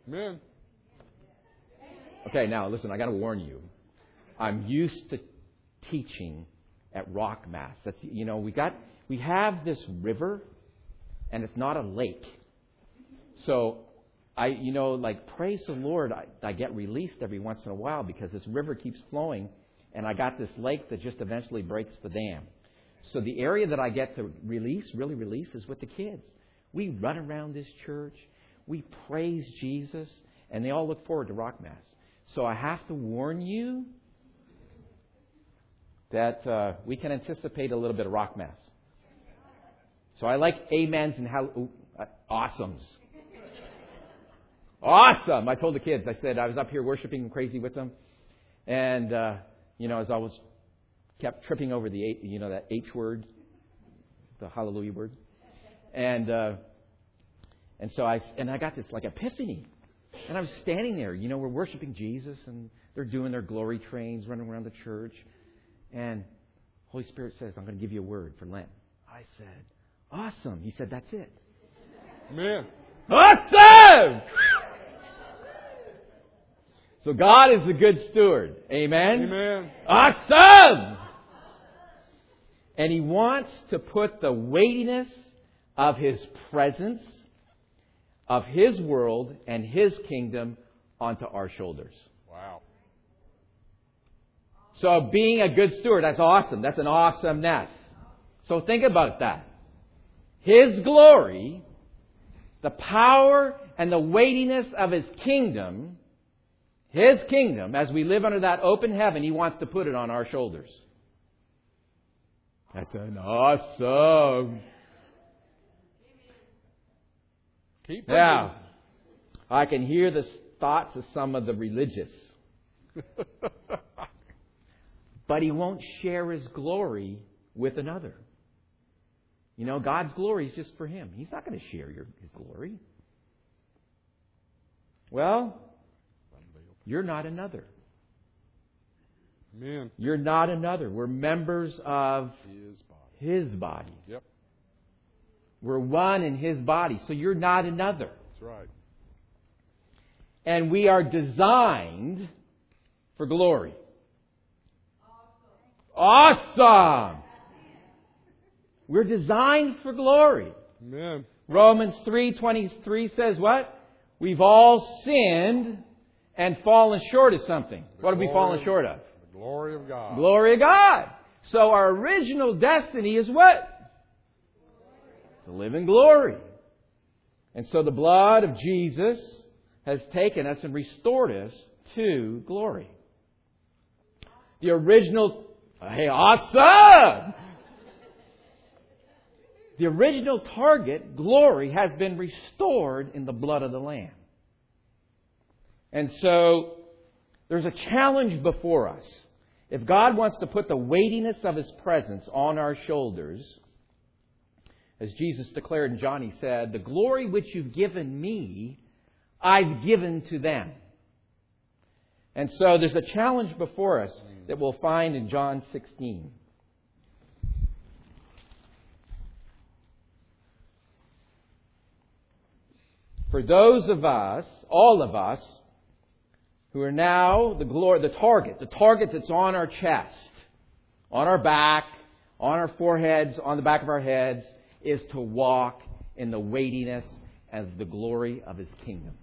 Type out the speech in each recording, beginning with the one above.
Amen. Okay, now listen, I got to warn you. I'm used to teaching at Rock Mass. That's, we have this river, and it's not a lake. So praise the Lord, I get released every once in a while because this river keeps flowing, and I got this lake that just eventually breaks the dam. So the area that I get to really release, is with the kids. We run around this church, we praise Jesus, and they all look forward to Rock Mass. So I have to warn you that we can anticipate a little bit of Rock Mass. So I like amens and awesomes. Awesome! I told the kids, I said I was up here worshiping crazy with them. And, as I was kept tripping over that H word, the hallelujah word. And so I got this like epiphany. And I was standing there, we're worshiping Jesus and they're doing their glory trains, running around the church. And Holy Spirit says, I'm going to give you a word for Lent. I said, awesome. He said, that's it. Amen. Awesome! So God is a good steward. Amen? Amen. Awesome! And He wants to put the weightiness of His presence, of His world and His kingdom onto our shoulders. Wow. So being a good steward, that's awesome. That's an awesomeness. So think about that. His glory, the power and the weightiness of His kingdom, as we live under that open heaven, He wants to put it on our shoulders. That's an awesome. Keep Now, I can hear the thoughts of some of the religious. But He won't share His glory with another. God's glory is just for Him. He's not going to share His glory. Well, you're not another. Amen. You're not another. We're members of His body. Yep. We're one in His body. So you're not another. That's right. And we are designed for glory. Awesome! We're designed for glory. Amen. Romans 3:23 says what? We've all sinned and fallen short of something. What have we fallen short of? The glory of God. Glory of God. So our original destiny is what? To live in glory. And so the blood of Jesus has taken us and restored us to glory. The original... Hey, awesome! The original target, glory, has been restored in the blood of the Lamb. And so, there's a challenge before us. If God wants to put the weightiness of His presence on our shoulders, as Jesus declared in John, He said, the glory which you've given me, I've given to them. And so there's a challenge before us that we'll find in John 16. For those of us, all of us, who are now the target that's on our chest, on our back, on our foreheads, on the back of our heads, is to walk in the weightiness and the glory of His kingdom.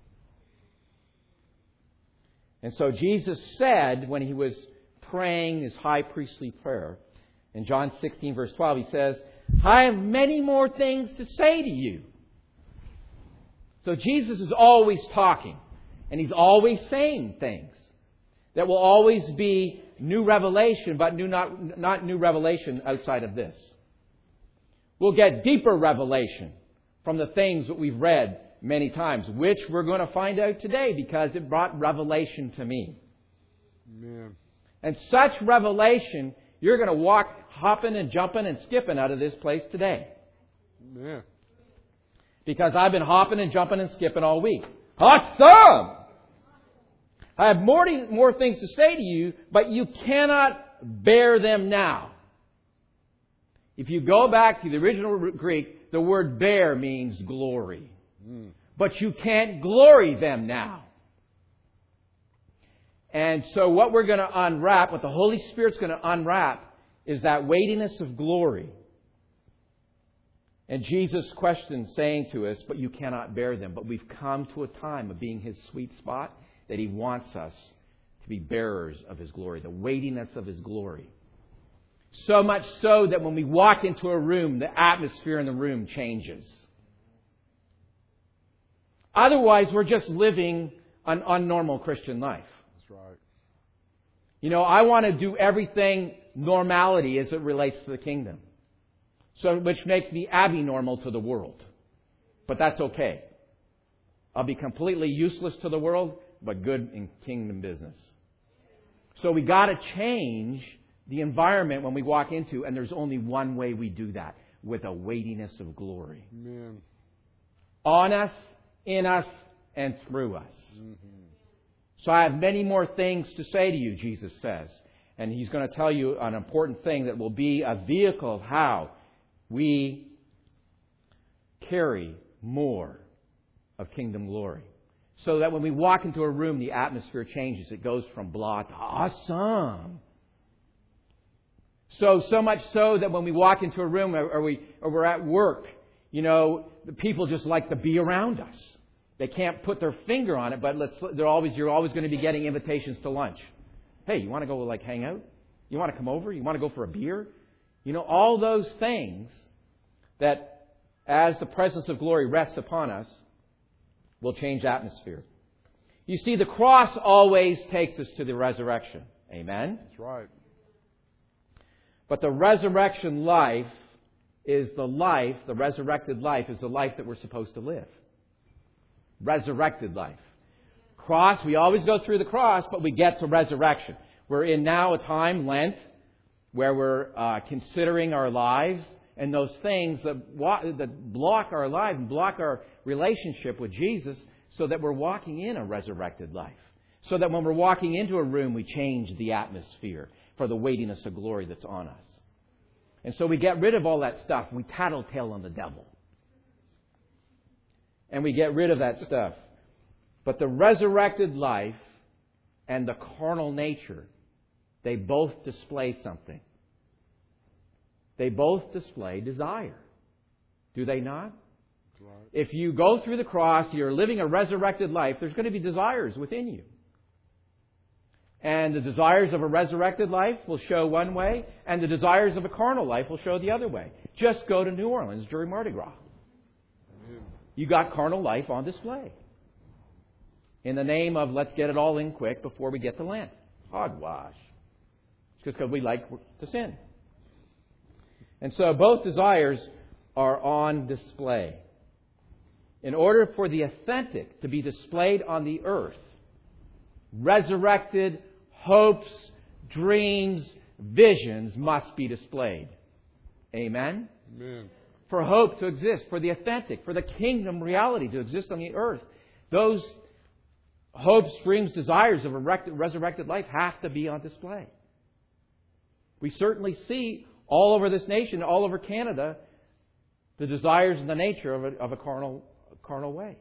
And so Jesus said when He was praying His high priestly prayer, in John 16 verse 12, He says, I have many more things to say to you. So Jesus is always talking. And He's always saying things that will always be new revelation, but not new revelation outside of this. We'll get deeper revelation from the things that we've read many times, which we're going to find out today because it brought revelation to me. Amen. And such revelation, you're going to walk hopping and jumping and skipping out of this place today. Amen. Because I've been hopping and jumping and skipping all week. Awesome! I have more things to say to you, but you cannot bear them now. If you go back to the original Greek, the word bear means glory. but you can't glory them now. And so what we're going to unwrap, what the Holy Spirit's going to unwrap, is that weightiness of glory. And Jesus' question saying to us, but you cannot bear them. But we've come to a time of being His sweet spot that He wants us to be bearers of His glory, the weightiness of His glory. So much so that when we walk into a room, the atmosphere in the room changes. Otherwise, we're just living an unnormal Christian life. That's right. You know, I want to do everything normality as it relates to the kingdom. So, which makes me abnormal to the world. But that's okay. I'll be completely useless to the world, but good in kingdom business. So we got to change the environment when we walk into, and there's only one way we do that, with a weightiness of glory. Amen. On us, in us, and through us. Mm-hmm. So I have many more things to say to you, Jesus says. And He's going to tell you an important thing that will be a vehicle of how we carry more of kingdom glory. So that when we walk into a room, the atmosphere changes. It goes from blah to awesome. So much so that when we walk into a room or we're at work, you know, the people just like to be around us. They can't put their finger on it, but you're always going to be getting invitations to lunch. Hey, you want to go hang out? You want to come over? You want to go for a beer? You know, all those things that as the presence of glory rests upon us will change atmosphere. You see, the cross always takes us to the resurrection. Amen? That's right. But the resurrection life is the resurrected life is the life that we're supposed to live. Resurrected life. Cross, we always go through the cross, but we get to resurrection. We're in now a time, Lent, where we're considering our lives and those things that block our life and block our relationship with Jesus, so that we're walking in a resurrected life. So that when we're walking into a room, we change the atmosphere for the weightiness of glory that's on us. And so we get rid of all that stuff. We tattletale on the devil. And we get rid of that stuff. But the resurrected life and the carnal nature, they both display something. They both display desire. Do they not? Right. If you go through the cross, you're living a resurrected life, there's going to be desires within you. And the desires of a resurrected life will show one way, and the desires of a carnal life will show the other way. Just go to New Orleans during Mardi Gras. Amen. You got carnal life on display. In the name of let's get it all in quick before we get to Lent. Hogwash. Just because we like to sin. And so both desires are on display. In order for the authentic to be displayed on the earth, resurrected hopes, dreams, visions must be displayed. Amen? Amen. For hope to exist, for the authentic, for the kingdom reality to exist on the earth, those hopes, dreams, desires of a resurrected life have to be on display. We certainly see all over this nation, all over Canada, the desires and the nature of a carnal way.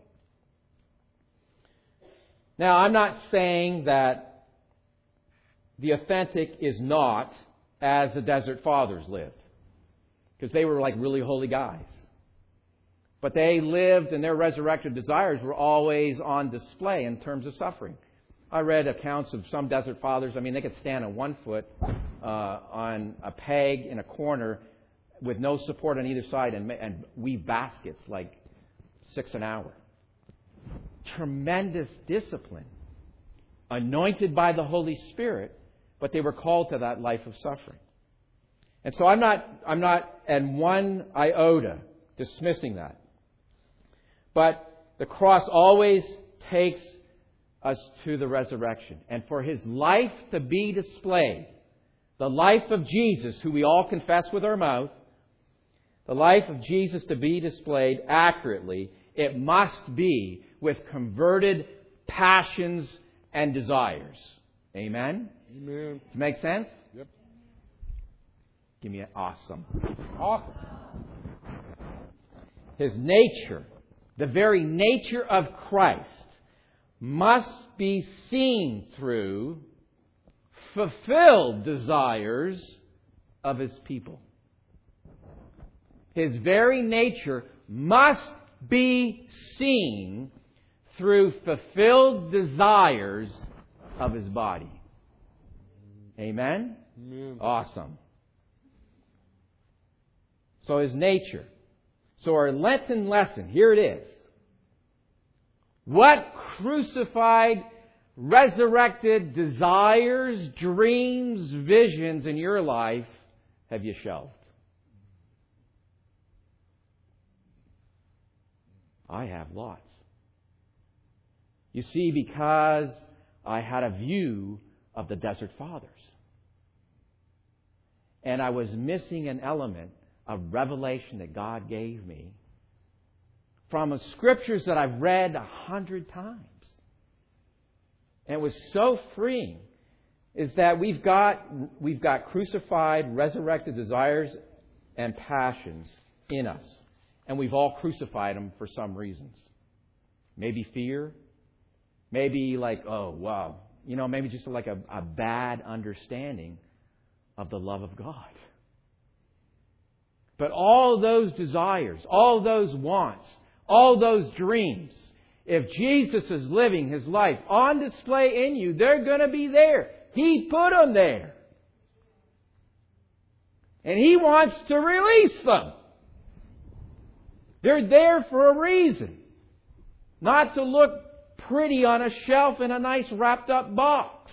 Now, I'm not saying that the authentic is not as the Desert Fathers lived, because they were like really holy guys. But they lived, and their resurrected desires were always on display in terms of suffering. I read accounts of some Desert Fathers. I mean, they could stand on one foot on a peg in a corner with no support on either side and weave baskets like 6 an hour. Tremendous discipline. Anointed by the Holy Spirit, but they were called to that life of suffering. And so I'm not in one iota dismissing that. But the cross always takes us to the resurrection. And for His life to be displayed, the life of Jesus, who we all confess with our mouth, the life of Jesus to be displayed accurately, it must be with converted passions and desires. Amen? Amen. Does it make sense? Yep. Give me an awesome. Awesome. His nature the very nature of Christ must be seen through fulfilled desires of His people. His very nature must be seen through fulfilled desires of His body. Amen? Amen. Awesome. So His nature. So our Lenten lesson, here it is. What crucified, resurrected desires, dreams, visions in your life have you shelved? I have lots. You see, because I had a view of the Desert Fathers. And I was missing an element of revelation that God gave me from scriptures that I've read 100 times. And it was so freeing, is that we've got crucified, resurrected desires and passions in us. And we've all crucified them for some reasons. Maybe fear. Maybe like, oh, wow. Maybe just like a bad understanding of the love of God. But all those desires, all those wants, all those dreams, if Jesus is living His life on display in you, they're going to be there. He put them there. And He wants to release them. They're there for a reason. Not to look pretty on a shelf in a nice wrapped up box.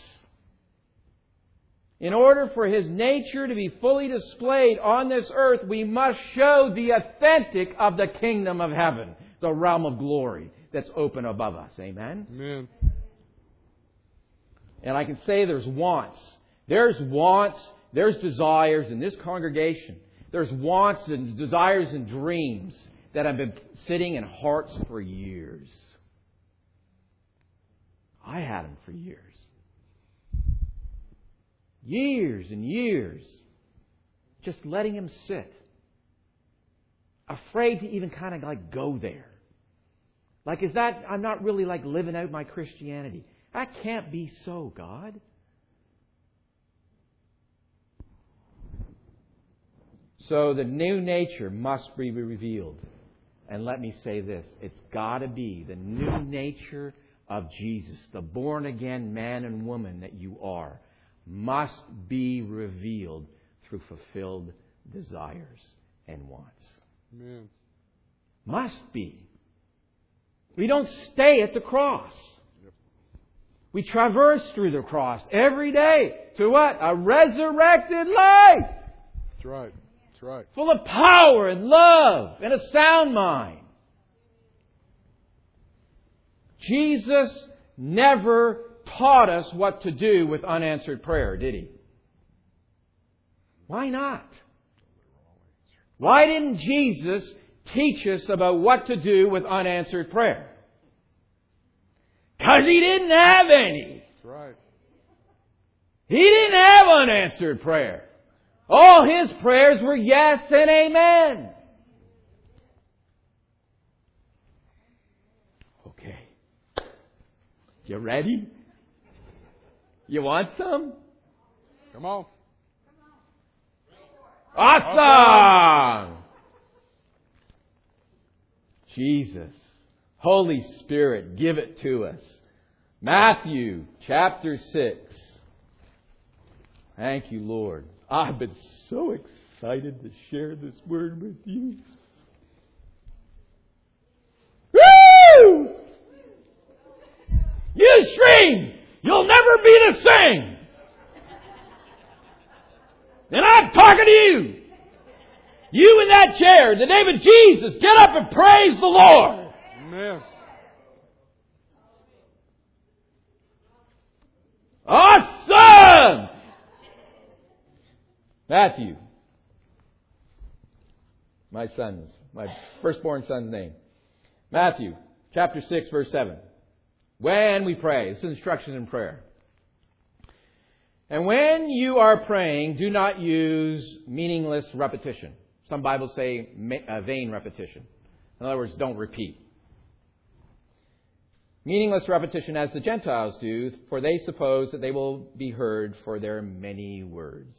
In order for His nature to be fully displayed on this earth, we must show the authentic of the kingdom of heaven, the realm of glory that's open above us. Amen? Amen. And I can say there's wants. There's desires in this congregation. There's wants and desires and dreams that have been sitting in hearts for years. I had them for years. Years and years. Just letting them sit. Afraid to even kind of like go there. Like, I'm not really like living out my Christianity. That can't be so, God. So the new nature must be revealed. And let me say this. It's got to be the new nature of Jesus, the born-again man and woman that you are, must be revealed through fulfilled desires and wants. Amen. Must be. We don't stay at the cross. Yep. We traverse through the cross every day to what? A resurrected life. That's right. That's right. Full of power and love and a sound mind. Jesus never taught us what to do with unanswered prayer, did He? Why not? Why didn't Jesus teach us about what to do with unanswered prayer? Because He didn't have any. That's right. He didn't have unanswered prayer. All His prayers were yes and amen. Okay. You ready? You want some? Come on. Awesome! Jesus, Holy Spirit, give it to us. Matthew chapter 6. Thank you, Lord. I've been so excited to share this word with you. Woo! You scream! You'll never be the same! And I'm talking to you! You in that chair, in the name of Jesus, get up and praise the Lord! Amen. Awesome! Matthew. My firstborn son's name. Matthew, chapter 6, verse 7. When we pray, this is instruction in prayer. And when you are praying, do not use meaningless repetition. Some Bibles say vain repetition. In other words, don't repeat. Meaningless repetition as the Gentiles do, for they suppose that they will be heard for their many words.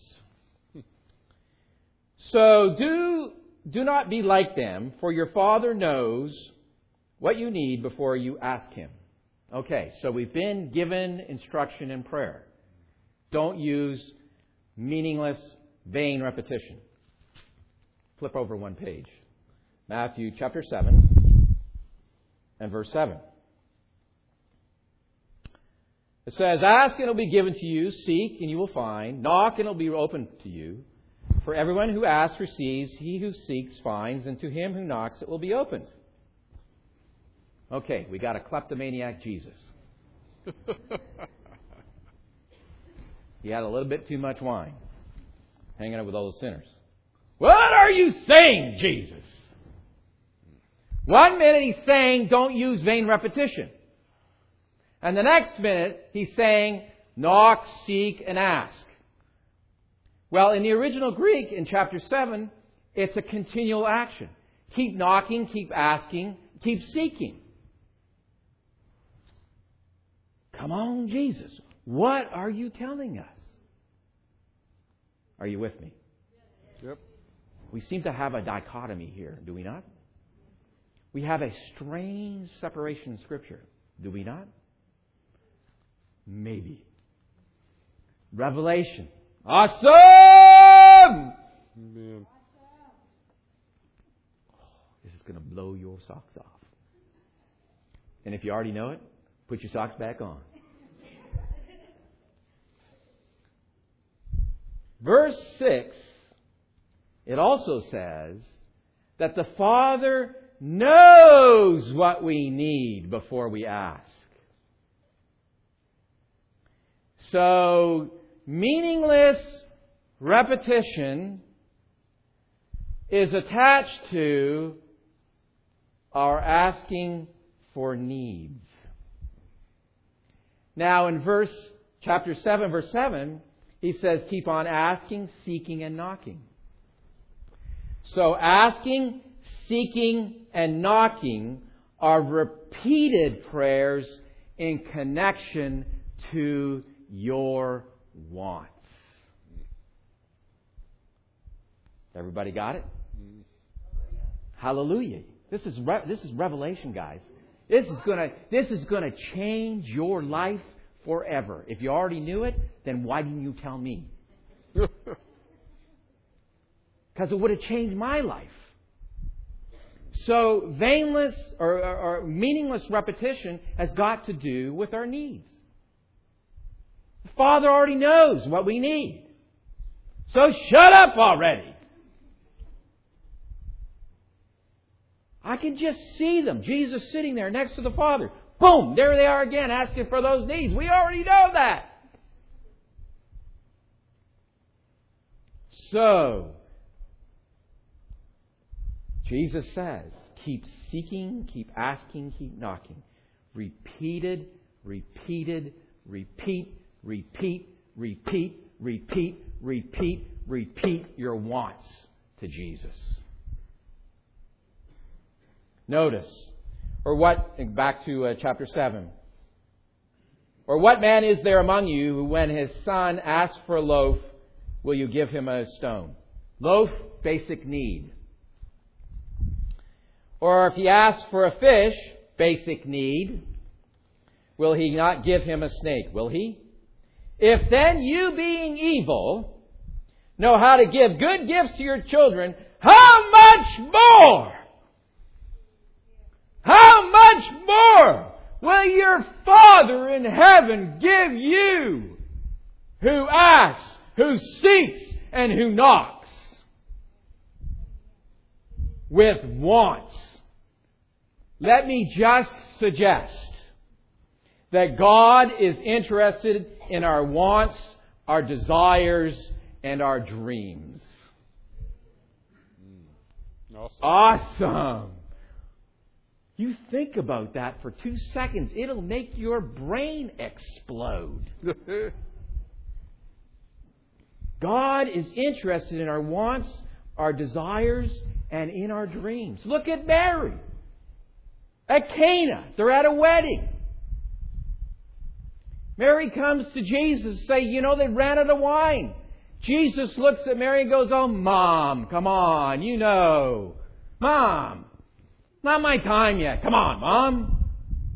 So do not be like them, for your Father knows what you need before you ask Him. Okay, so we've been given instruction in prayer. Don't use meaningless, vain repetition. Flip over one page. Matthew chapter 7 and verse 7. It says, ask and it will be given to you, seek and you will find, knock and it will be opened to you. For everyone who asks receives, he who seeks finds, and to him who knocks it will be opened. Okay, we got a kleptomaniac Jesus. He had a little bit too much wine, hanging out with all the sinners. What are you saying, Jesus? One minute he's saying, don't use vain repetition. And the next minute, he's saying, knock, seek, and ask. Well, in the original Greek, in chapter 7, it's a continual action. Keep knocking, keep asking, keep seeking. Come on, Jesus. What are you telling us? Are you with me? Yep. We seem to have a dichotomy here, do we not? We have a strange separation in Scripture, do we not? Maybe. Revelation. Awesome! Amen. This is going to blow your socks off. And if you already know it, put your socks back on. Verse 6, it also says that the Father knows what we need before we ask. So, meaningless repetition is attached to our asking for needs. Now, in chapter 7, verse 7, he says, keep on asking, seeking, and knocking. So, asking, seeking, and knocking are repeated prayers in connection to your wants. Everybody got it? Hallelujah. This is revelation, guys. This is going to change your life forever. If you already knew it, then why didn't you tell me? Because it would have changed my life. So vainless or meaningless repetition has got to do with our needs. The Father already knows what we need. So shut up already. I can just see them. Jesus sitting there next to the Father. Boom! There they are again asking for those needs. We already know that. So, Jesus says, keep seeking, keep asking, keep knocking. Repeated, repeated, repeat, repeat, repeat, repeat, repeat, repeat your wants to Jesus. Notice, back to chapter 7. Or what man is there among you who, when his son asks for a loaf, will you give him a stone? Loaf, basic need. Or if he asks for a fish, basic need, will he not give him a snake? Will he? If then you, being evil, know how to give good gifts to your children, how much more? How much more will your Father in heaven give you who asks, who seeks, and who knocks with wants? Let me just suggest that God is interested in our wants, our desires, and our dreams. Awesome. You think about that for 2 seconds. It'll make your brain explode. God is interested in our wants, our desires, and in our dreams. Look at Mary. At Cana. They're at a wedding. Mary comes to Jesus, say, they ran out of wine. Jesus looks at Mary and goes, oh, Mom, come on, Mom, not my time yet. Come on, Mom.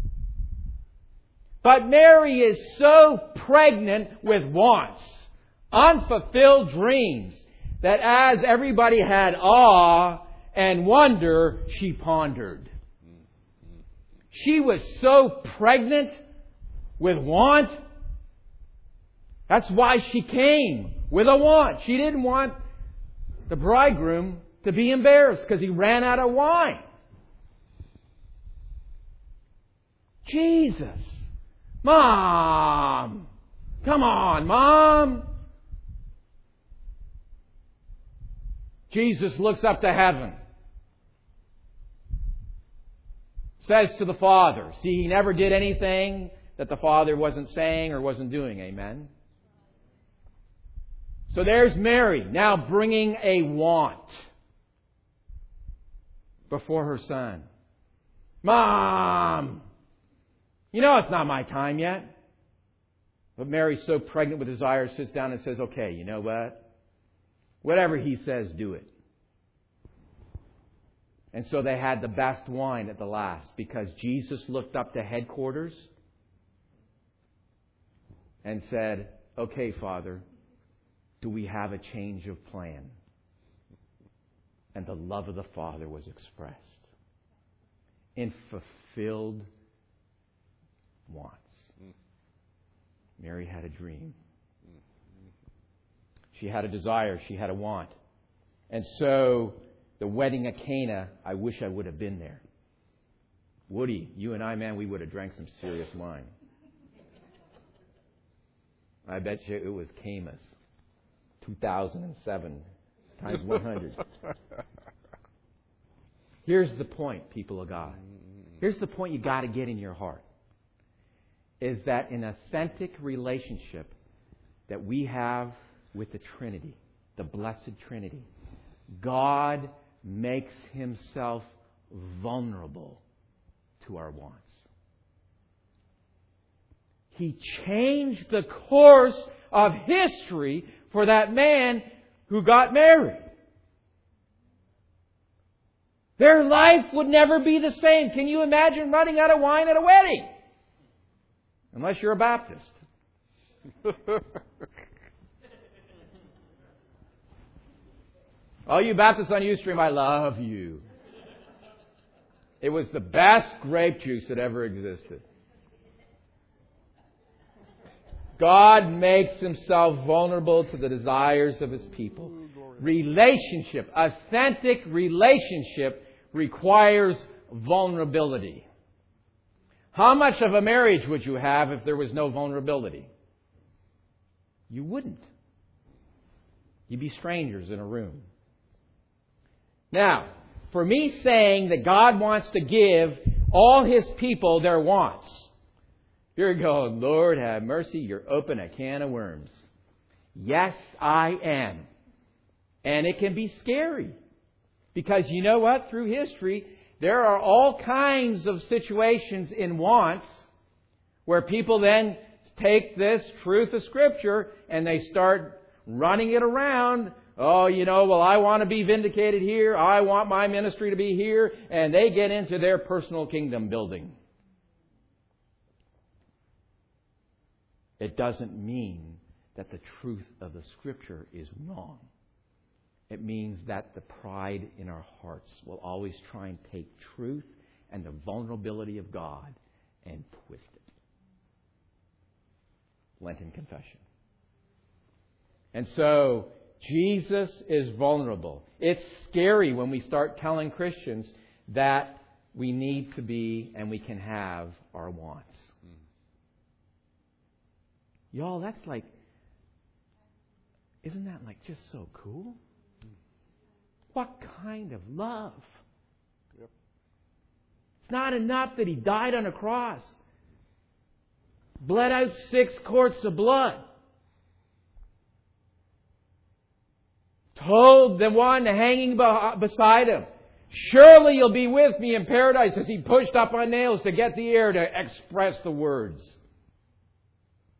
But Mary is so pregnant with wants, unfulfilled dreams, that as everybody had awe and wonder, she pondered. She was so pregnant with want. That's why she came with a want. She didn't want the bridegroom to be embarrassed because he ran out of wine. Jesus. Mom. Come on, Mom. Jesus looks up to heaven. Says to the Father. See, He never did anything that the Father wasn't saying or wasn't doing. Amen? So there's Mary now bringing a want before her Son. Mom! It's not my time yet. But Mary's so pregnant with desire, sits down and says, okay, you know what? Whatever He says, do it. And so they had the best wine at the last because Jesus looked up to headquarters and said, okay, Father, do we have a change of plan? And the love of the Father was expressed in fulfilled wants. Mary had a dream. She had a desire. She had a want. And so the wedding at Cana, I wish I would have been there. Woody, you and I, man, we would have drank some serious wine. I bet you it was Camus. 2007 times 100. Here's the point, people of God. Here's the point you got to get in your heart. Is that an authentic relationship that we have with the Trinity, the Blessed Trinity, God makes Himself vulnerable to our wants. He changed the course of history for that man who got married. Their life would never be the same. Can you imagine running out of wine at a wedding? Unless you're a Baptist. All you Baptists on Ustream, I love you. It was the best grape juice that ever existed. God makes Himself vulnerable to the desires of His people. Relationship, authentic relationship requires vulnerability. How much of a marriage would you have if there was no vulnerability? You wouldn't. You'd be strangers in a room. Now, for me saying that God wants to give all His people their wants, you're going, Lord, have mercy, you're open a can of worms. Yes, I am. And it can be scary. Because you know what? Through history, there are all kinds of situations in wants where people then take this truth of Scripture and they start running it around. Oh, I want to be vindicated here. I want my ministry to be here. And they get into their personal kingdom building. It doesn't mean that the truth of the Scripture is wrong. It means that the pride in our hearts will always try and take truth and the vulnerability of God and twist it. Lenten confession. And so, Jesus is vulnerable. It's scary when we start telling Christians that we need to be and we can have our wants. Y'all, that's like, isn't that like just so cool? What kind of love? Yep. It's not enough that He died on a cross. Bled out 6 quarts of blood. Told the one hanging beside Him, surely you'll be with me in paradise, as He pushed up on nails to get the air to express the words.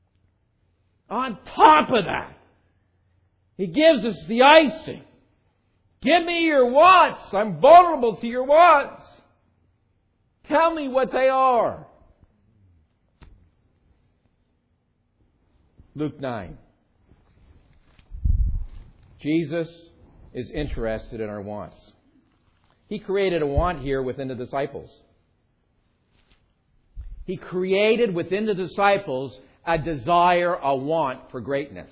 On top of that, He gives us the icing. Give me your wants. I'm vulnerable to your wants. Tell me what they are. Luke 9. Jesus is interested in our wants. He created a want here within the disciples. He created within the disciples a desire, a want for greatness.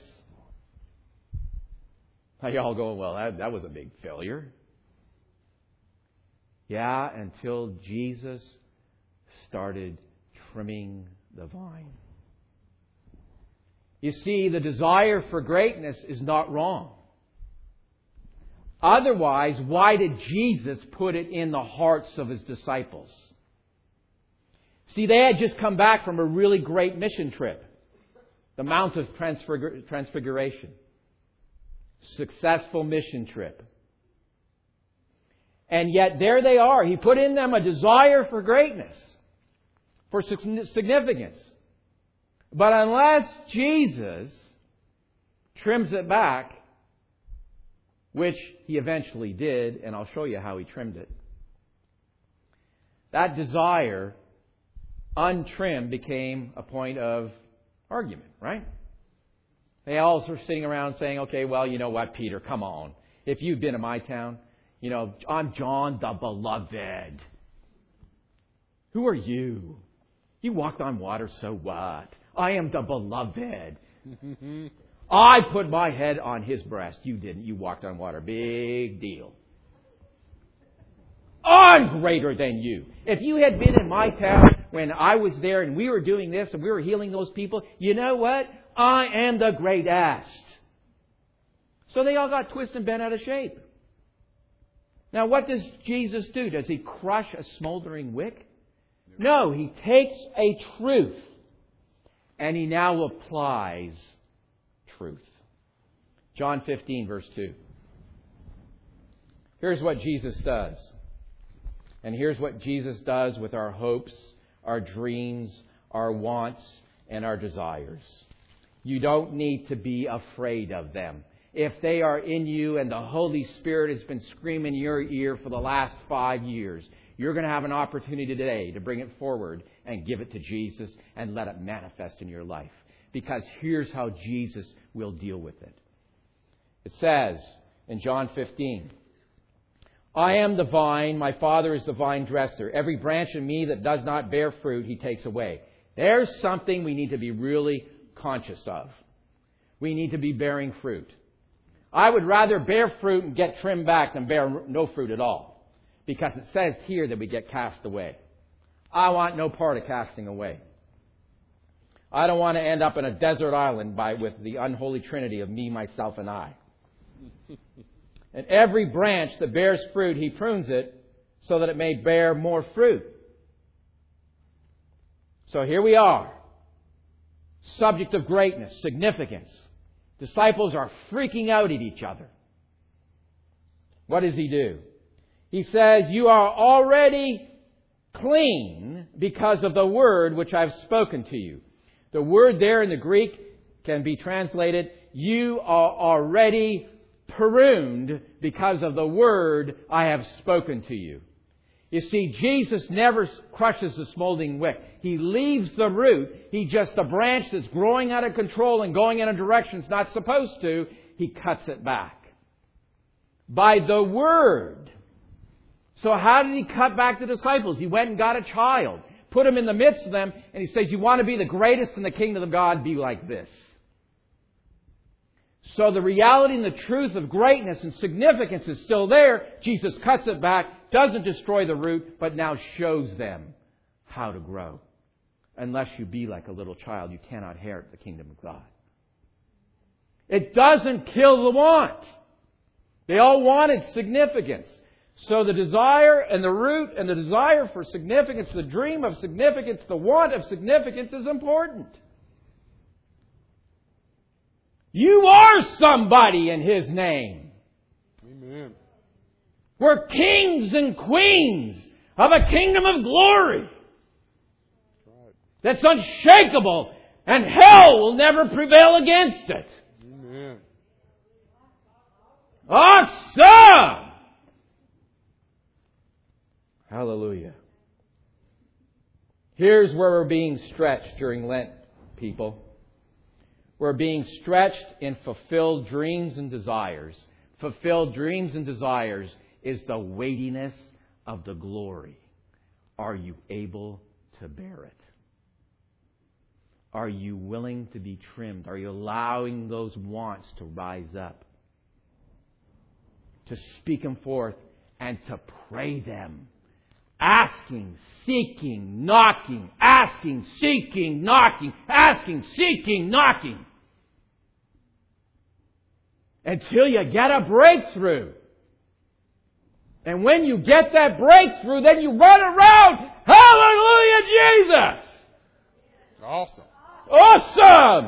Now you're all going, well, that was a big failure. Yeah, until Jesus started trimming the vine. You see, the desire for greatness is not wrong. Otherwise, why did Jesus put it in the hearts of His disciples? See, they had just come back from a really great mission trip. The Mount of Transfiguration. Successful mission trip. And yet there they are. He put in them a desire for greatness. For significance. But unless Jesus trims it back, which He eventually did, and I'll show you how He trimmed it, that desire, untrimmed, became a point of argument, right? They all were sitting around saying, okay, well, you know what, Peter, come on. If you've been to my town, you know, I'm John the Beloved. Who are you? You walked on water, so what? I am the Beloved. I put my head on His breast. You didn't. You walked on water. Big deal. I'm greater than you. If you had been in my town when I was there and we were doing this and we were healing those people, you know what? I am the greatest. So they all got twisted and bent out of shape. Now what does Jesus do? Does He crush a smoldering wick? No, He takes a truth and He now applies truth. John 15, verse 2. Here's what Jesus does. And here's what Jesus does with our hopes, our dreams, our wants, and our desires. You don't need to be afraid of them. If they are in you and the Holy Spirit has been screaming in your ear for the last 5 years, you're going to have an opportunity today to bring it forward and give it to Jesus and let it manifest in your life. Because here's how Jesus will deal with it. It says in John 15, I am the vine, my Father is the vine dresser. Every branch in me that does not bear fruit, He takes away. There's something we need to be really conscious of. We need to be bearing fruit. I would rather bear fruit and get trimmed back than bear no fruit at all. Because it says here that we get cast away. I want no part of casting away. I don't want to end up in a desert island with the unholy trinity of me, myself, and I. And every branch that bears fruit, He prunes it so that it may bear more fruit. So here we are. Subject of greatness, significance. Disciples are freaking out at each other. What does He do? He says, you are already clean because of the word which I've spoken to you. The word there in the Greek can be translated, you are already pruned because of the word I have spoken to you. You see, Jesus never crushes the smoldering wick. He leaves the root. He just, the branch that's growing out of control and going in a direction it's not supposed to, He cuts it back. By the word. So how did He cut back the disciples? He went and got a child, put him in the midst of them, and He said, you want to be the greatest in the kingdom of God? Be like this. So the reality and the truth of greatness and significance is still there. Jesus cuts it back, doesn't destroy the root, but now shows them how to grow. Unless you be like a little child, you cannot inherit the kingdom of God. It doesn't kill the want. They all wanted significance. So the desire and the root and the desire for significance, the dream of significance, the want of significance is important. You are somebody in His name. Amen. We're kings and queens of a kingdom of glory. That's right. That's unshakable. And hell will never prevail against it. Amen. Awesome! Hallelujah. Here's where we're being stretched during Lent, people. We're being stretched in fulfilled dreams and desires. Fulfilled dreams and desires is the weightiness of the glory. Are you able to bear it? Are you willing to be trimmed? Are you allowing those wants to rise up? To speak them forth and to pray them. Asking, seeking, knocking. Asking, seeking, knocking. Asking, seeking, knocking. Until you get a breakthrough. And when you get that breakthrough, then you run around. Hallelujah, Jesus! Awesome. Awesome!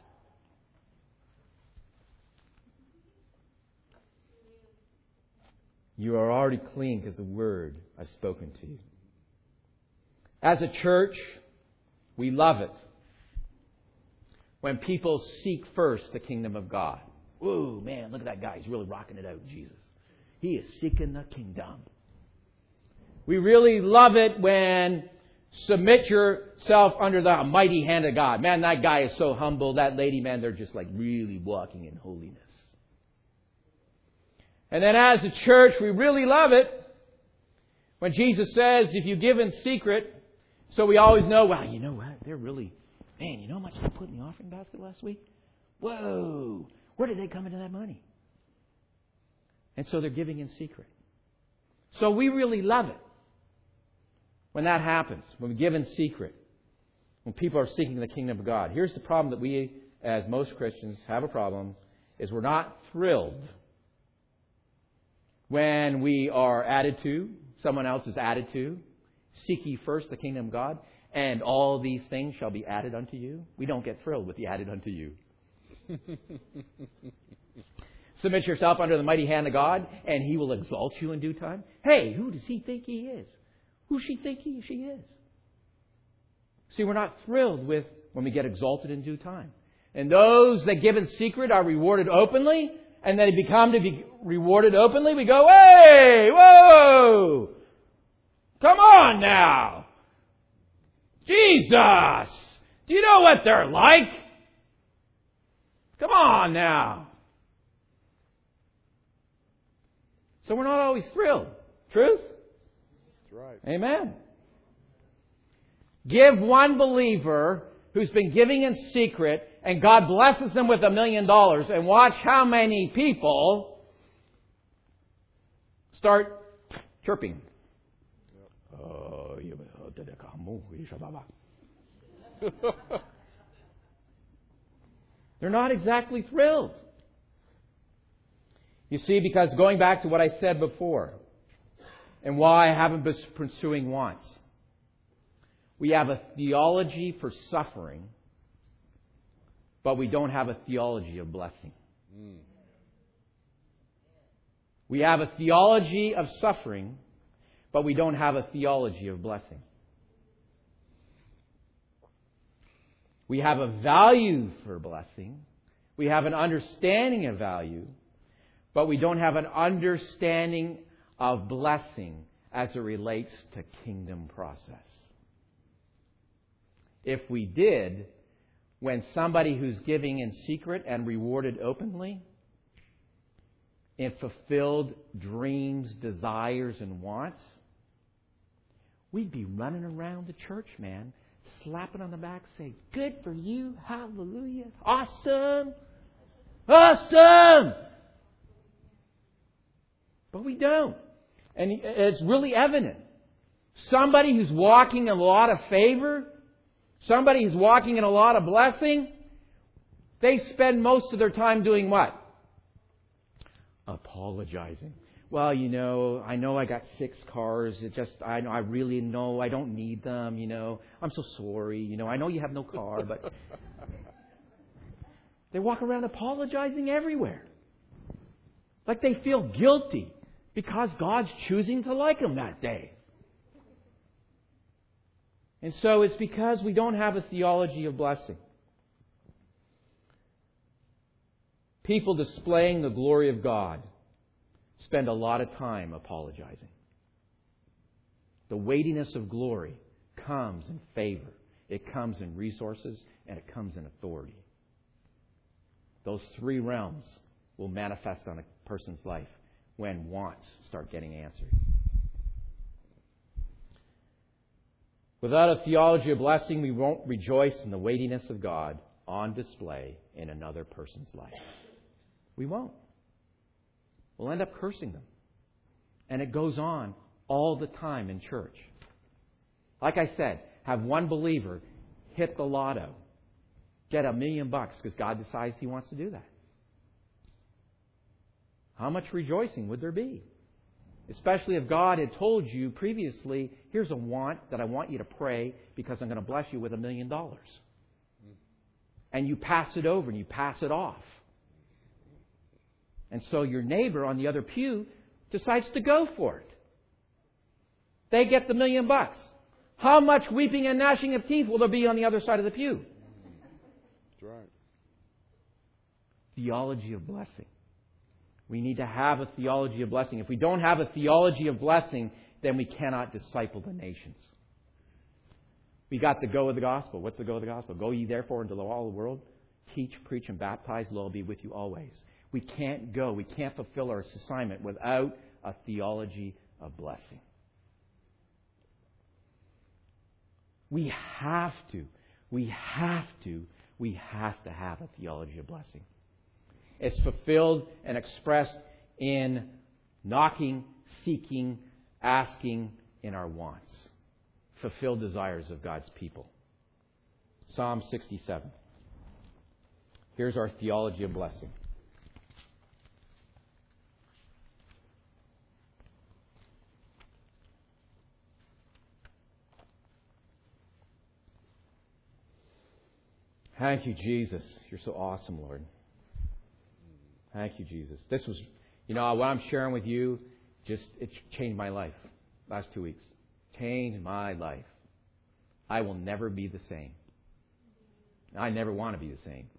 You are already clean because of the word I've spoken to you. As a church, we love it when people seek first the kingdom of God. Whoa, man, look at that guy. He's really rocking it out, Jesus. He is seeking the kingdom. We really love it when submit yourself under the mighty hand of God. Man, that guy is so humble. That lady, man, they're just like really walking in holiness. And then as a church, we really love it when Jesus says, if you give in secret, so we always know, well, you know what? They're really, man, you know how much they put in the offering basket last week? Whoa! Where did they come into that money? And so they're giving in secret. So we really love it when that happens, when we give in secret, when people are seeking the kingdom of God. Here's the problem that we, as most Christians, have a problem, is we're not thrilled when we are added to, someone else is added to, seek ye first the kingdom of God, and all these things shall be added unto you. We don't get thrilled with the added unto you. Submit yourself under the mighty hand of God, and He will exalt you in due time. Hey, who does He think He is? Who she think she is? See, we're not thrilled with when we get exalted in due time. And those that give in secret are rewarded openly, and they become to be rewarded openly. We go, hey, whoa! Come on now! Jesus! Do you know what they're like? Come on now! So we're not always thrilled. Truth? That's right. Amen. Give one believer who's been giving in secret, and God blesses them with $1 million, and watch how many people start chirping. They're not exactly thrilled. You see, because going back to what I said before, and why I haven't been pursuing wants. We have a theology for suffering, but we don't have a theology of blessing. We have a theology of suffering, but we don't have a theology of blessing. We have a value for blessing. We have an understanding of value, but we don't have an understanding of blessing as it relates to kingdom process. If we did, when somebody who's giving in secret and rewarded openly, in fulfilled dreams, desires, and wants, we'd be running around the church, man, slapping on the back, saying, good for you, hallelujah, awesome, awesome. But we don't. And it's really evident. Somebody who's walking in a lot of favor, somebody who's walking in a lot of blessing, they spend most of their time doing what? Apologizing. Well, you know, I know I got 6 cars. I really know I don't need them, you know. I'm so sorry. You know, I know you have no car, but they walk around apologizing everywhere. Like they feel guilty because God's choosing to like them that day. And so it's because we don't have a theology of blessing. People displaying the glory of God spend a lot of time apologizing. The weightiness of glory comes in favor. It comes in resources, and it comes in authority. Those three realms will manifest on a person's life when wants start getting answered. Without a theology of blessing, we won't rejoice in the weightiness of God on display in another person's life. We won't. We'll end up cursing them. And it goes on all the time in church. Like I said, have one believer hit the lotto, get $1 million because God decides He wants to do that. How much rejoicing would there be? Especially if God had told you previously, here's a want that I want you to pray because I'm going to bless you with $1 million. And you pass it over and you pass it off. And so your neighbor on the other pew decides to go for it. They get the $1 million. How much weeping and gnashing of teeth will there be on the other side of the pew? That's right. Theology of blessing. We need to have a theology of blessing. If we don't have a theology of blessing, then we cannot disciple the nations. We got the go of the gospel. What's the go of the gospel? Go ye therefore into all the world, teach, preach, and baptize. Lo, I'll be with you always. We can't go. We can't fulfill our assignment without a theology of blessing. We have to have a theology of blessing. It's fulfilled and expressed in knocking, seeking, asking in our wants. Fulfilled desires of God's people. Psalm 67. Here's our theology of blessing. Thank you, Jesus. You're so awesome, Lord. Thank you, Jesus. This was, what I'm sharing with you, it changed my life last 2 weeks. Changed my life. I will never be the same. I never want to be the same.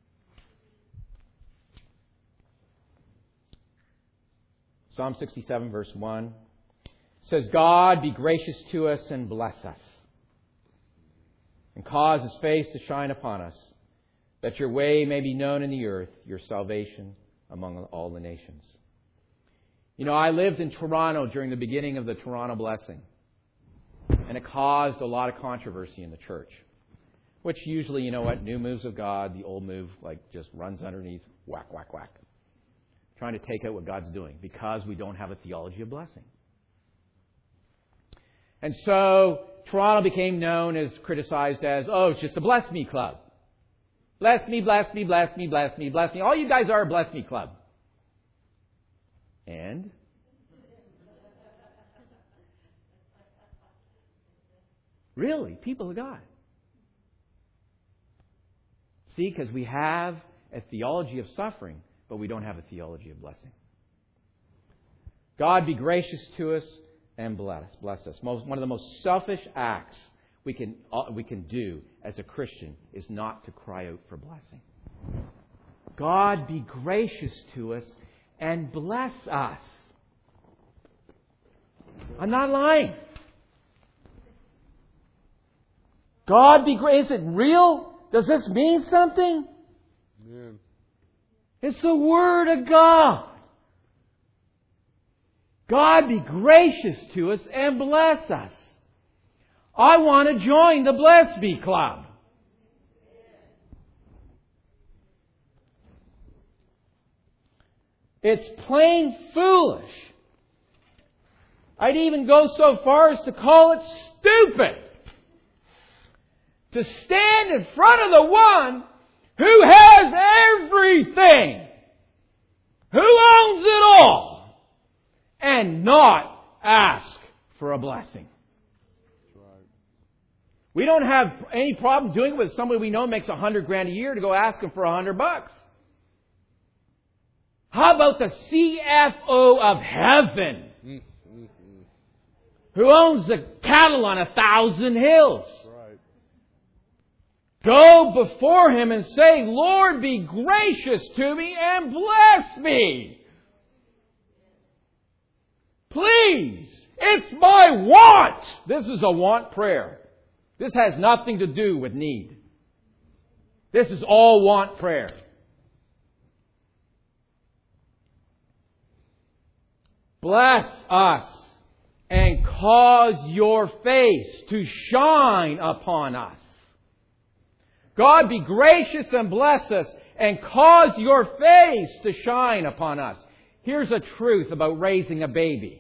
Psalm 67, verse 1 says, God be gracious to us and bless us, and cause His face to shine upon us, that your way may be known in the earth, your salvation among all the nations. I lived in Toronto during the beginning of the Toronto blessing, and it caused a lot of controversy in the church, which usually, new moves of God, the old move, just runs underneath, whack, whack, whack, trying to take out what God's doing because we don't have a theology of blessing. And so Toronto became criticized as, it's just a bless me club. Bless me, bless me, bless me, bless me, bless me. All you guys are a bless me club. And? Really? People of God. See, because we have a theology of suffering, but we don't have a theology of blessing. God be gracious to us and bless us. One of the most selfish acts we can do as a Christian is not to cry out for blessing. God be gracious to us and bless us. I'm not lying. God be gracious. Is it real? Does this mean something? Yeah. It's the Word of God. God be gracious to us and bless us. I want to join the Bless Me Club. It's plain foolish. I'd even go so far as to call it stupid to stand in front of the one who has everything, who owns it all, and not ask for a blessing. We don't have any problem doing it with somebody we know makes $100,000 a year to go ask him for $100. How about the CFO of heaven, who owns the cattle on 1,000 hills? Right. Go before Him and say, Lord, be gracious to me and bless me. Please, it's my want. This is a want prayer. This has nothing to do with need. This is all want prayer. Bless us and cause your face to shine upon us. God, be gracious and bless us and cause your face to shine upon us. Here's a truth about raising a baby.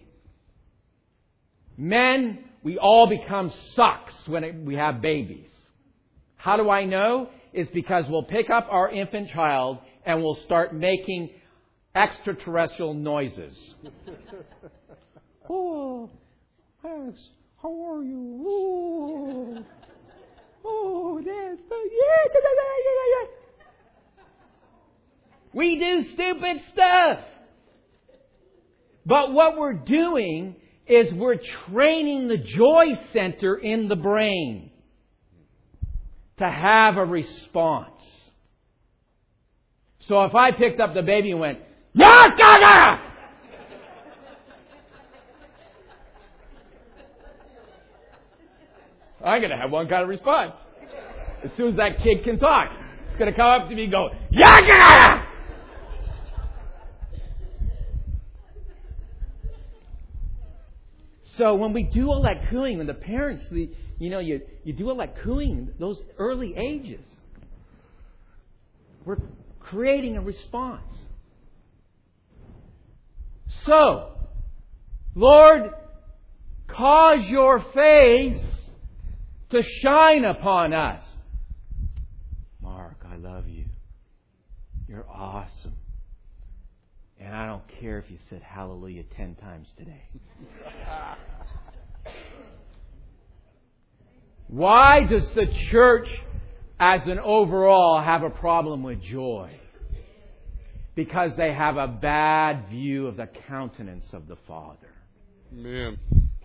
Men, we all become sucks when we have babies. How do I know? It's because we'll pick up our infant child and we'll start making extraterrestrial noises. Oh, Max, how are you? Oh, that's yeah. We do stupid stuff. But what we're doing is we're training the joy center in the brain to have a response. So if I picked up the baby and went, Yakana! I'm going to have one kind of response. As soon as that kid can talk, it's going to come up to me and go, Yakana! So when we do all that cooing, when the parents, you do all that cooing, those early ages, we're creating a response. So, Lord, cause your face to shine upon us. Mark, I love you. You're awesome. And I don't care if you said hallelujah 10 times today. Why does the church as an overall have a problem with joy? Because they have a bad view of the countenance of the Father. Amen.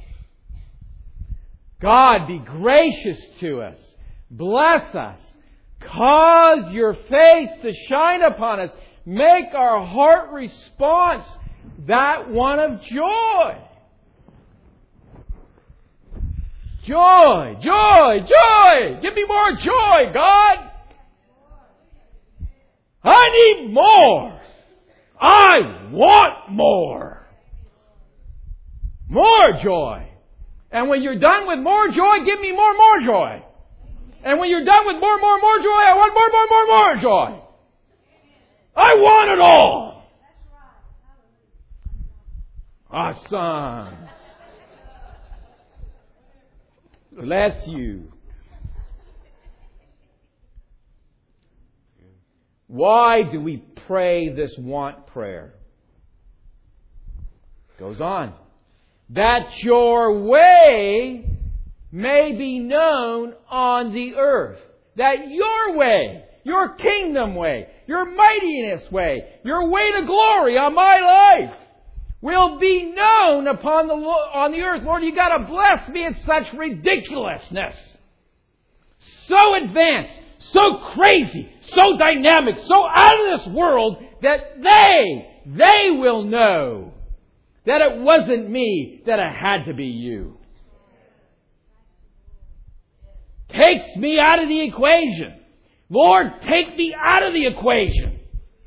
God, be gracious to us. Bless us. Cause your face to shine upon us. Make our heart response that one of joy. Joy, joy, joy. Give me more joy, God. I need more. I want more. More joy. And when you're done with more joy, give me more joy. And when you're done with more joy, I want more joy. I want it all. Awesome. Bless you. Why do we pray this want prayer? Goes on. That your way may be known on the earth. That your way, your kingdom way, your mightiness way, your way to glory on my life will be known on the earth. Lord, you got to bless me. It's such ridiculousness. So advanced, so crazy, so dynamic, so out of this world that they will know that it wasn't me, that it had to be you. Takes me out of the equation. Lord, take me out of the equation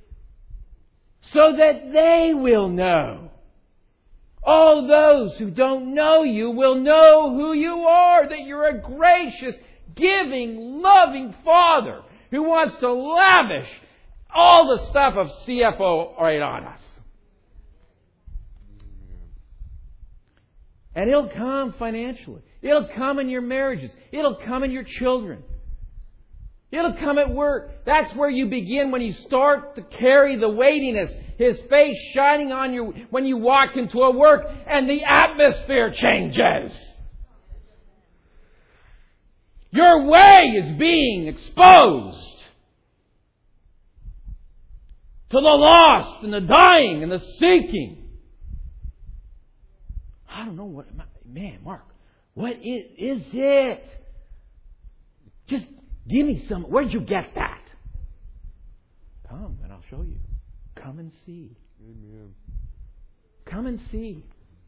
so that they will know. All those who don't know you will know who you are, that you're a gracious, giving, loving Father who wants to lavish all the stuff of CFO right on us. And it'll come financially. It'll come in your marriages. It'll come in your children. It'll come at work. That's where you begin when you start to carry the weightiness. His face shining on you when you walk into a work and the atmosphere changes. Your way is being exposed to the lost and the dying and the seeking. I don't know what... Man, Mark, what is it? Just Give me some. Where'd you get that? Come and I'll show you. Come and see. Amen. Come and see.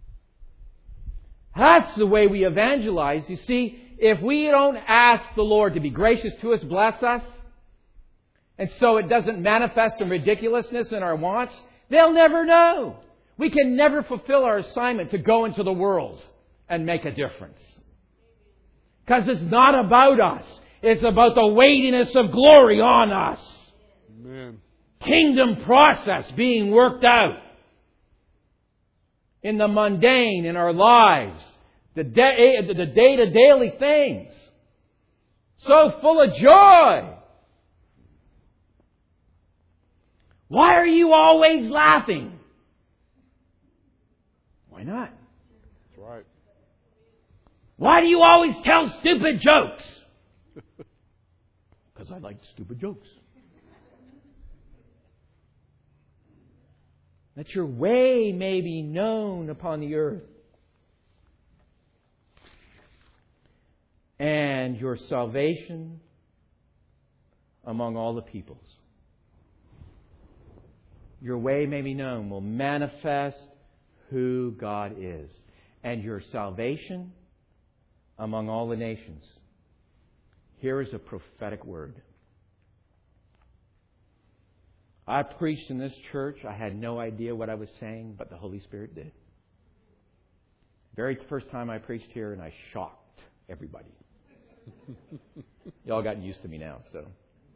That's the way we evangelize. You see, if we don't ask the Lord to be gracious to us, bless us, and so it doesn't manifest in ridiculousness in our wants, they'll never know. We can never fulfill our assignment to go into the world and make a difference. Because it's not about us. It's about the weightiness of glory on us. Amen. Kingdom process being worked out in the mundane, in our lives, the day-to-daily things. So full of joy. Why are you always laughing? Why not? That's right. Why do you always tell stupid jokes? Because I like stupid jokes. That your way may be known upon the earth, and your salvation among all the peoples. Your way may be known, will manifest who God is. And your salvation among all the nations. Here is a prophetic word. I preached in this church. I had no idea what I was saying, but the Holy Spirit did. Very first time I preached here, and I shocked everybody. Y'all gotten used to me now, so.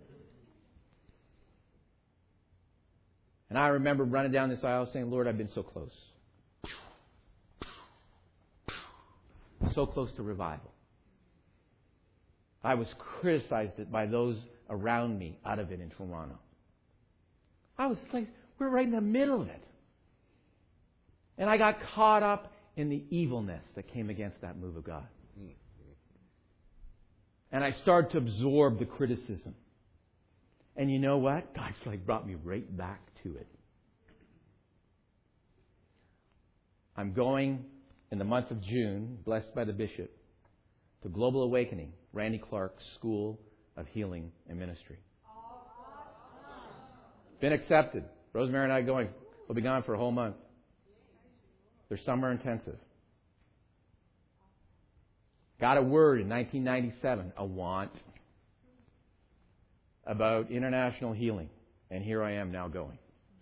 And I remember running down this aisle saying, Lord, I've been so close. So close to revival. I was criticized by those around me out of it in Toronto. I was like, we're right in the middle of it. And I got caught up in the evilness that came against that move of God. And I started to absorb the criticism. And you know what? God's like brought me right back to it. I'm going in the month of June, blessed by the bishop, to Global Awakening, Randy Clark's School of Healing and Ministry. Been accepted. Rosemary and I going. We'll be gone for a whole month. They're summer intensive. Got a word in 1997, a want, about international healing. And here I am now going.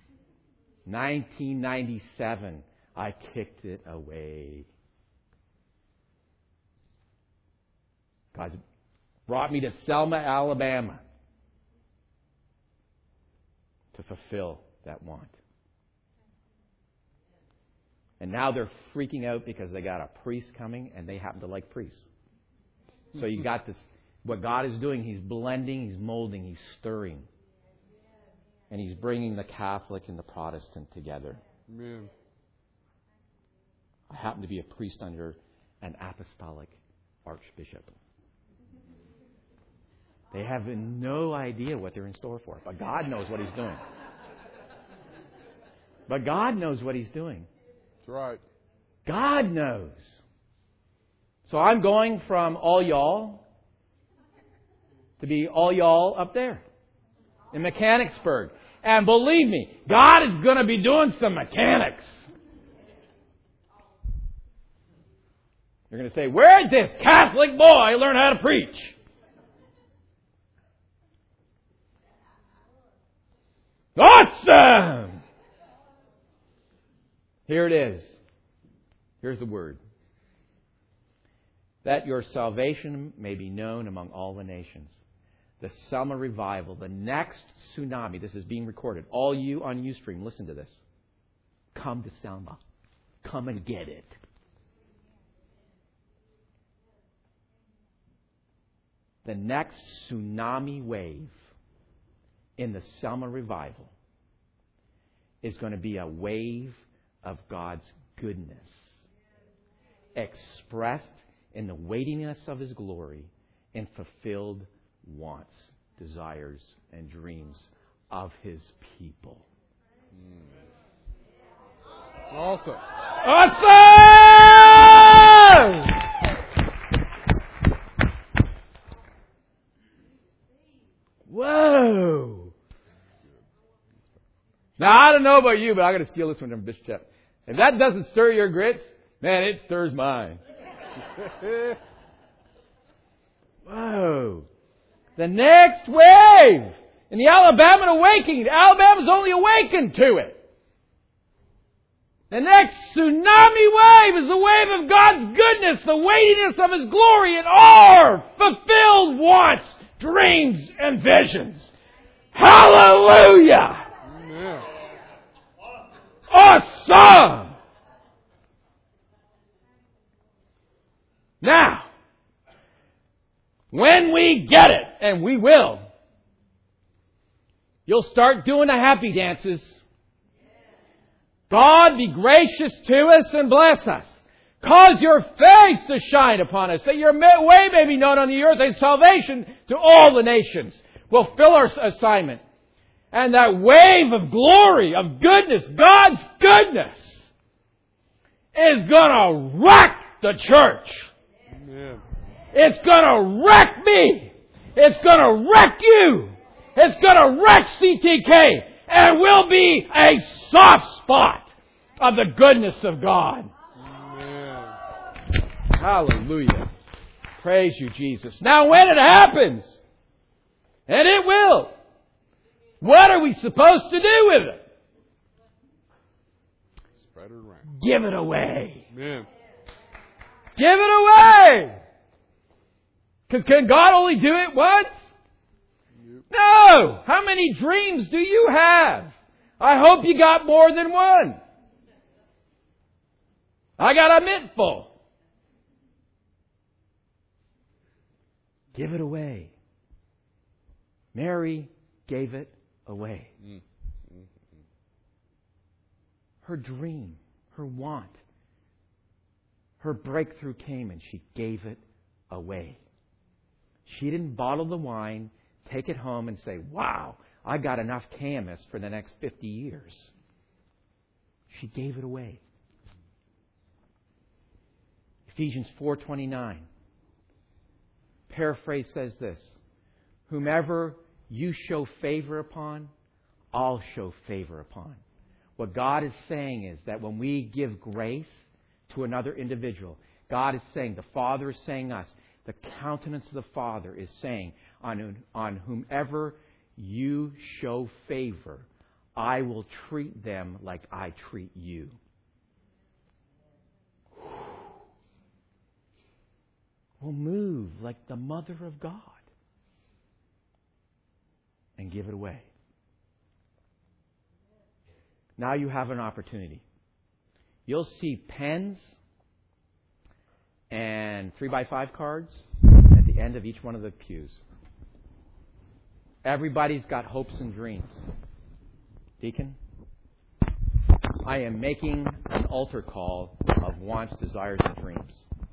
1997, I kicked it away. God's brought me to Selma, Alabama, to fulfill that want. And now they're freaking out because they got a priest coming and they happen to like priests. So you got this, what God is doing, He's blending, He's molding, He's stirring. And He's bringing the Catholic and the Protestant together. Amen. I happen to be a priest under an apostolic archbishop. They have no idea what they're in store for. But God knows what He's doing. But God knows what He's doing. That's right. God knows. So I'm going from all y'all to be all y'all up there in Mechanicsburg. And believe me, God is going to be doing some mechanics. You're going to say, where did this Catholic boy learn how to preach? Awesome! Here it is. Here's the word. That your salvation may be known among all the nations. The Selma revival, the next tsunami, this is being recorded. All you on Ustream, listen to this. Come to Selma. Come and get it. The next tsunami wave in the Selma revival is going to be a wave of God's goodness expressed in the weightiness of His glory and fulfilled wants, desires, and dreams of His people. Awesome. Awesome! Whoa! Now, I don't know about you, but I got to steal this one from Bishop. If that doesn't stir your grits, man, it stirs mine. Whoa! The next wave in the Alabama awakening. Alabama's only awakened to it. The next tsunami wave is the wave of God's goodness, the weightiness of His glory in our fulfilled wants, dreams, and visions. Hallelujah! Amen. Awesome! Now, when we get it, and we will, you'll start doing the happy dances. God be gracious to us and bless us. Cause your face to shine upon us, that your way may be known on the earth, and salvation to all the nations. We'll fill our assignment. And that wave of glory, of goodness, God's goodness, is going to wreck the church. Amen. It's going to wreck me. It's going to wreck you. It's going to wreck CTK. And will be a soft spot of the goodness of God. Amen. Hallelujah. Praise you, Jesus. Now when it happens, and it will, what are we supposed to do with it? Spread it around. Give it away. Amen. Give it away. Because can God only do it once? No! How many dreams do you have? I hope you got more than one. I got a mitt full. Give it away. Mary gave it away. Her dream, her want, her breakthrough came and she gave it away. She didn't bottle the wine, take it home and say, wow, I got enough Camus for the next 50 years. She gave it away. Ephesians 4:29. Paraphrase says this: whomever you show favor upon, I'll show favor upon. What God is saying is that when we give grace to another individual, God is saying, the Father is saying us, the countenance of the Father is saying, on whomever you show favor, I will treat them like I treat you. We'll move like the Mother of God and give it away. Now you have an opportunity. You'll see pens and 3x5 cards at the end of each one of the pews. Everybody's got hopes and dreams. Deacon, I am making an altar call of wants, desires, and dreams.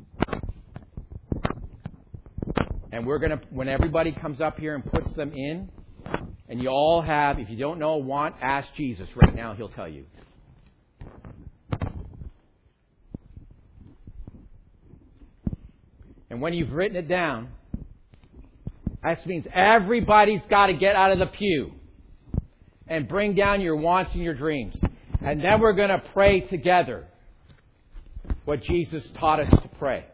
And we're going to, when everybody comes up here and puts them in, and you all have, if you don't know a want, ask Jesus right now. He'll tell you. And when you've written it down, that means everybody's got to get out of the pew and bring down your wants and your dreams. And then we're going to pray together what Jesus taught us to pray.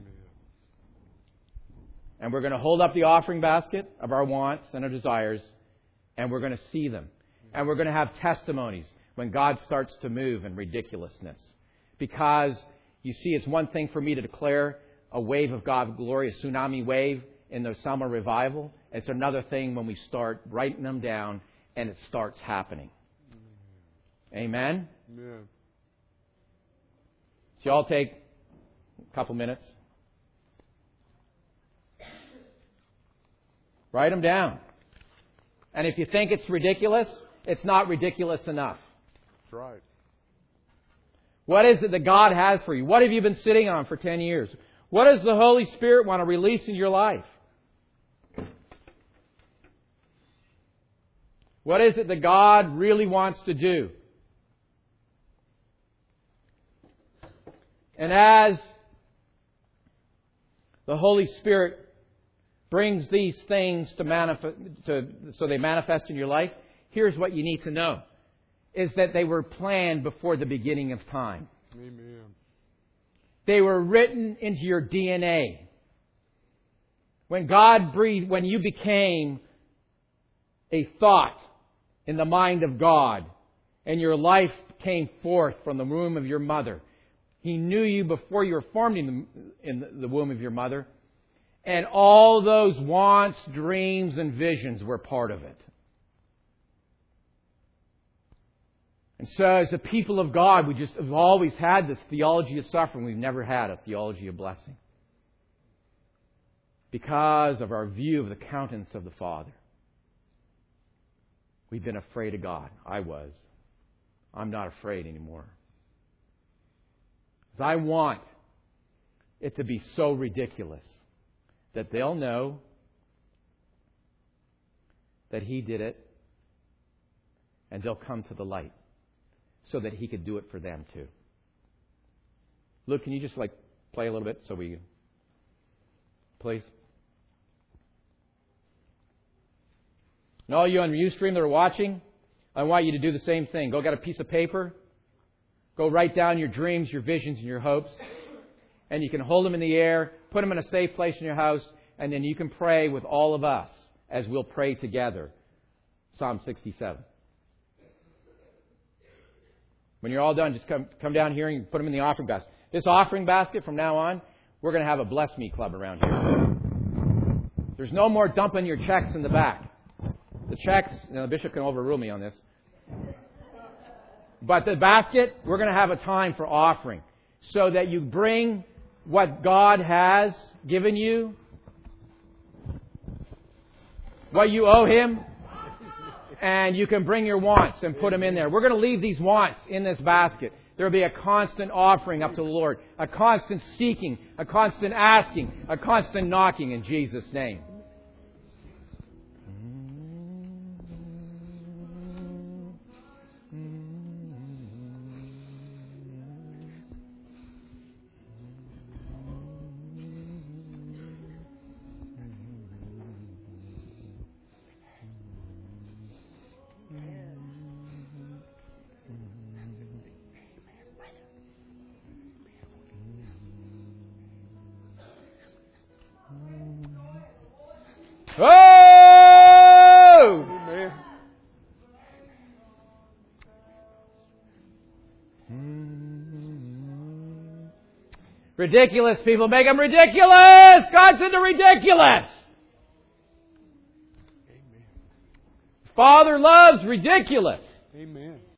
And we're going to hold up the offering basket of our wants and our desires, and we're going to see them. And we're going to have testimonies when God starts to move in ridiculousness. Because, you see, it's one thing for me to declare a wave of God's glory, a tsunami wave in the summer revival. It's another thing when we start writing them down and it starts happening. Amen? Amen. So y'all take a couple minutes. Write them down. And if you think it's ridiculous, it's not ridiculous enough. That's right. What is it that God has for you? What have you been sitting on for 10 years? What does the Holy Spirit want to release in your life? What is it that God really wants to do? And as the Holy Spirit brings these things so they manifest in your life, here's what you need to know, is that they were planned before the beginning of time. Amen. They were written into your DNA. When God breathed, when you became a thought in the mind of God, and your life came forth from the womb of your mother, He knew you before you were formed in the womb of your mother. And all those wants, dreams, and visions were part of it. And so as a people of God, we just have always had this theology of suffering. We've never had a theology of blessing. Because of our view of the countenance of the Father. We've been afraid of God. I was. I'm not afraid anymore. I want it to be so ridiculous that they'll know that He did it, and they'll come to the light so that He could do it for them too. Luke, can you just play a little bit so we... Please. And all you on Ustream that are watching, I want you to do the same thing. Go get a piece of paper. Go write down your dreams, your visions, and your hopes. And you can hold them in the air, put them in a safe place in your house, and then you can pray with all of us as we'll pray together. Psalm 67. When you're all done, just come down here and put them in the offering basket. This offering basket, from now on, we're going to have a Bless Me Club around here. There's no more dumping your checks in the back. The checks, the bishop can overrule me on this. But the basket, we're going to have a time for offering. So that you bring what God has given you, what you owe Him, and you can bring your wants and put them in there. We're going to leave these wants in this basket. There will be a constant offering up to the Lord, a constant seeking, a constant asking, a constant knocking in Jesus' name. Oh! Amen. Ridiculous, people. Make them ridiculous! God's into ridiculous! Amen. Father loves ridiculous. Amen.